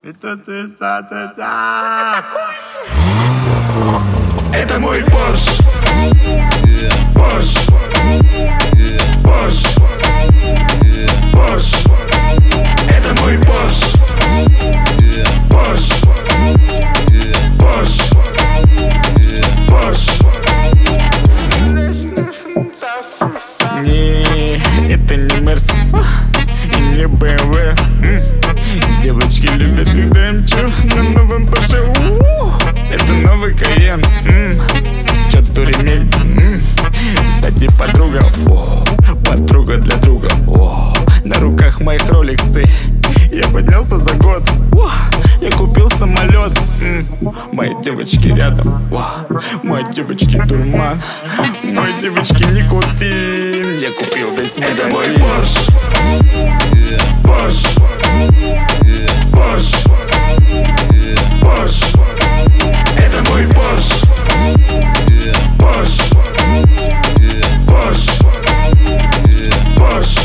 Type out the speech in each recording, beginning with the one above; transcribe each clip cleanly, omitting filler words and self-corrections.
Это ты что-то. Это мой Porsche. Porsche. Porsche. Porsche. Это мой Porsche. Porsche. Porsche. Porsche. Не, это не Мерс и не BMW. Девочки любят, когда я мчу на новом Porsche. Это новый Cayenne. Чёрту ремень. Кстати, подруга, подруга для друга. На руках моих роликсы. Я поднялся за год. Я купил самолет. Мои девочки рядом. Мои девочки дурман. Мои девочки никотин. Я купил весь магазин. Это мой Porsche. Porsche. Porsche. Porsche. Это мой Porsche. Porsche. Porsche. Porsche.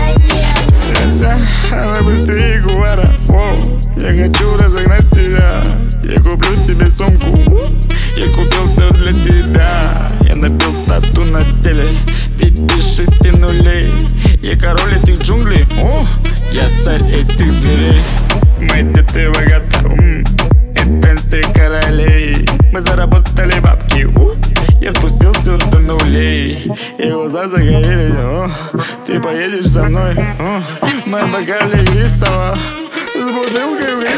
Давай быстрее, Гуара. Я хочу разогнать тебя. Я куплю тебе сумку. Я купил все для тебя. Я набил тату на теле. 5-6 нулей. Я король этих джунглей. Я царь этих зверей. Мои дети богаты. И пенсии королей. Мы заработали бабки. Я спустился до нулей. И глаза загорелись. Ты поедешь со мной. Мы бокали игристого с бутылкой